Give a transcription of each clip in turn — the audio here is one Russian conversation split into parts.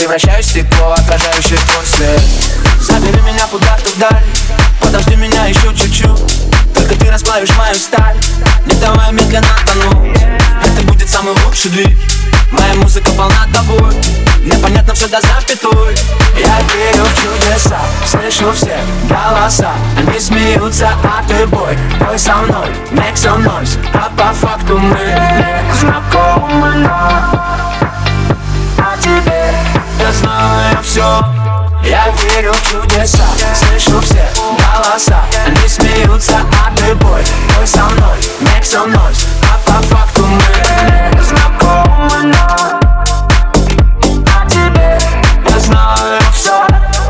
превращаюсь в стекло, отражающее твой свет. Забери меня куда-то вдаль, подожди меня еще чуть-чуть. Только ты расплавишь мою сталь, не давай медленно тонуть. Это будет самый лучший двиг. Моя музыка полна тобой, мне понятно все до запятой. Я верю в чудеса, слышу все голоса. Они смеются, а ты бой, пой со мной, make some noise. А по факту мы не знакомы, а теперь я знаю все. Я верю в чудеса, слышу все голоса. Они смеются, а ты бой, пой со мной, make some noise. А по факту мы не знакомы, а теперь я знаю все.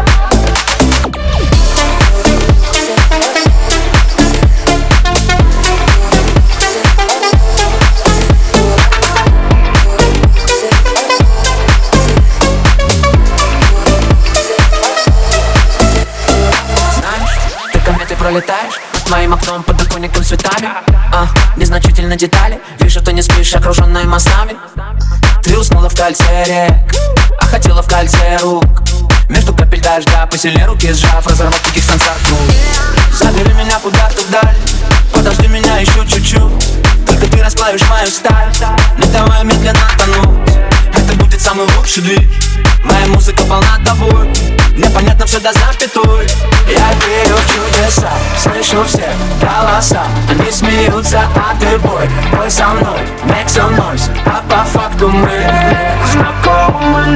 Пролетаешь над моим окном, подоконником цветами. Незначительно детали. Вижу, ты не спишь, окруженная мостами. Ты уснула в кольце рек, а хотела в кольце рук. Между капель дождя посильнее руки сжав, разорвав таких сансар круг. Забери меня куда-то вдаль, подожди меня еще чуть-чуть. Только ты расплавишь мою сталь, не давай медленно тонуть. Это будет самый лучший двиг. Моя музыка полна тобой, мне понятно все до запятой. Я верю в чудеса, слышу все голоса. Они смеются, а ты бой, пой со мной, make some noise. А по факту мы не знакомы,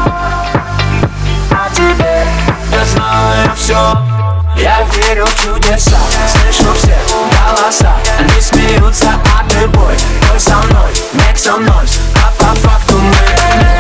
а теперь я знаю все. Я верю в чудеса, слышу все голоса. Они смеются, а ты бой, пой со мной, make some noise. А по факту мы